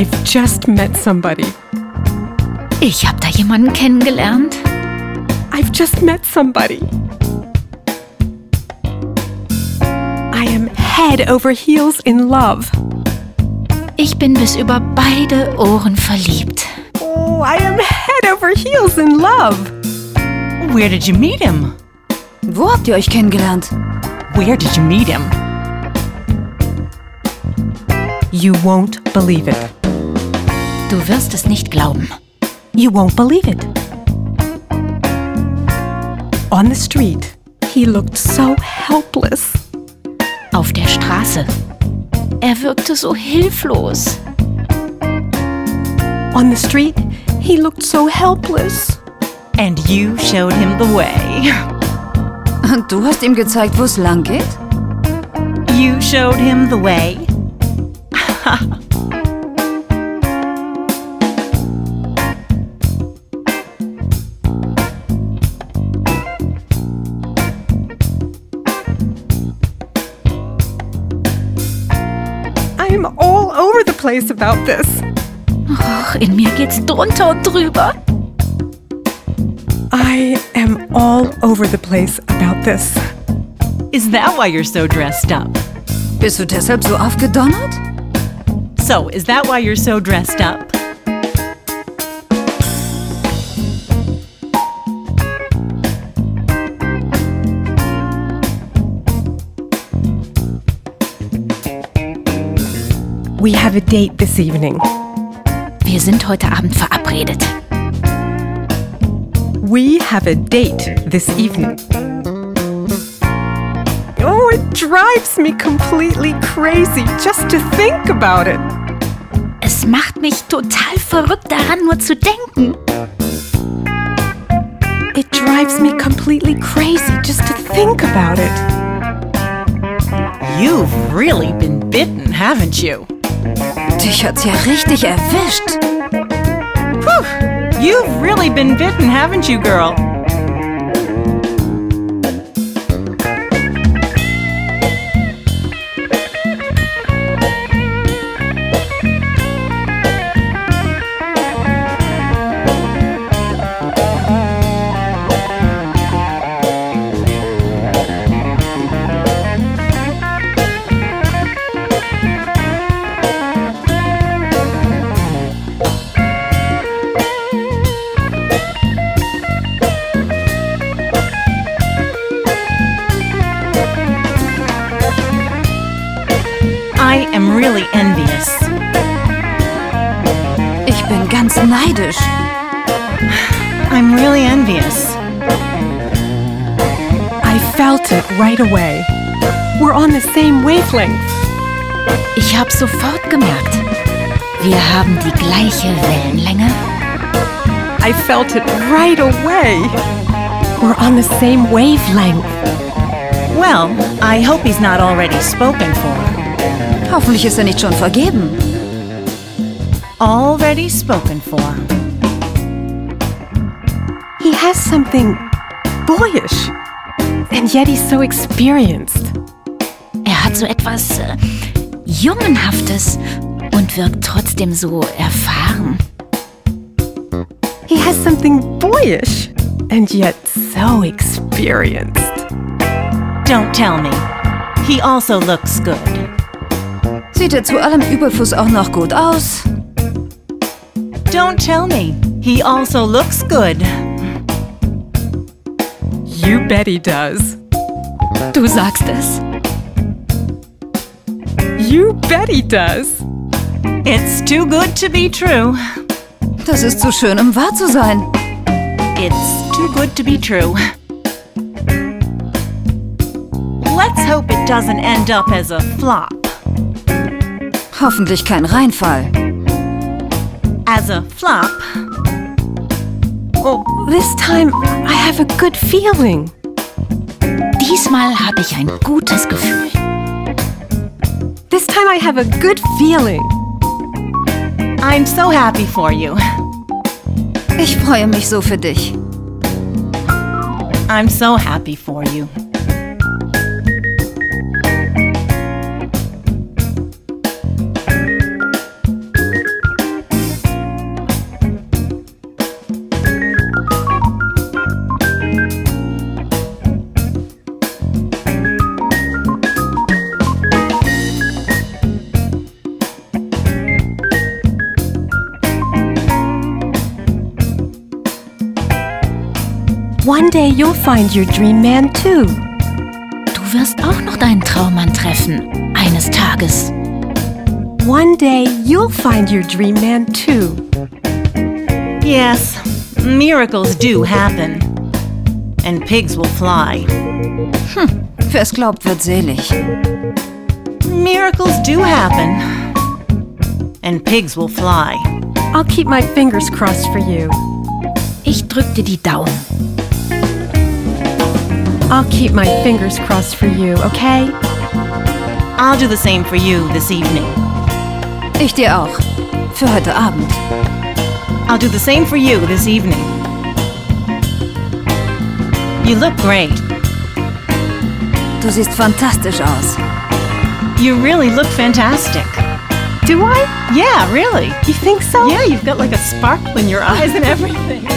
I've just met somebody. Ich habe da jemanden kennengelernt. I've just met somebody. I am head over heels in love. Ich bin bis über beide Ohren verliebt. Oh, I am head over heels in love. Where did you meet him? Wo habt ihr euch kennengelernt? Where did you meet him? You won't believe it. Du wirst es nicht glauben. You won't believe it. On the street, he looked so helpless. Auf der Straße. Er wirkte so hilflos. On the street, he looked so helpless. And you showed him the way. Und du hast ihm gezeigt, wo es lang geht? You showed him the way? I'm all over the place about this. Och, in mir geht's drunter und drüber. I am all over the place about this. Is that why you're so dressed up? Bist du deshalb so aufgedonnert? So, is that why you're so dressed up? We have a date this evening. Wir sind heute Abend verabredet. We have a date this evening. Oh, it drives me completely crazy just to think about it. Es macht mich total verrückt, daran nur zu denken. It drives me completely crazy just to think about it. You've really been bitten, haven't you? Dich hat's ja richtig erwischt. Whew! You've really been bitten, haven't you, girl? I am really envious. Ich bin ganz neidisch. I'm really envious. I felt it right away. We're on the same wavelength. Ich habe sofort gemerkt, wir haben die gleiche Wellenlänge. I felt it right away. We're on the same wavelength. Well, I hope he's not already spoken for. Hoffentlich ist er nicht schon vergeben. Already spoken for. He has something boyish, and yet he's so experienced. Er hat so etwas Jungenhaftes und wirkt trotzdem so erfahren. He has something boyish, and yet so experienced. Don't tell me. He also looks good. Sieht er zu allem Überfluss auch noch gut aus? Don't tell me. He also looks good. You bet he does. Du sagst es. You bet he does. It's too good to be true. Das ist zu schön, um wahr zu sein. It's too good to be true. Let's hope it doesn't end up as a flop. Hoffentlich kein Reinfall. As a flop? Oh, this time I have a good feeling. Diesmal habe ich ein gutes Gefühl. This time I have a good feeling. I'm so happy for you. Ich freue mich so für dich. I'm so happy for you. you'll find your dream man too. Du wirst auch noch deinen Traummann treffen, eines Tages. One day you'll find your dream man too. Yes, miracles do happen. And pigs will fly. Wer's glaubt, wird selig. Miracles do happen. And pigs will fly. I'll keep my fingers crossed for you. Ich drück dir die Daumen. I'll keep my fingers crossed for you, okay? I'll do the same for you this evening. Ich dir auch. Für heute Abend. I'll do the same for you this evening. You look great. Du siehst fantastisch aus. You really look fantastic. Do I? Yeah, really. You think so? Yeah, you've got like a sparkle in your eyes and everything.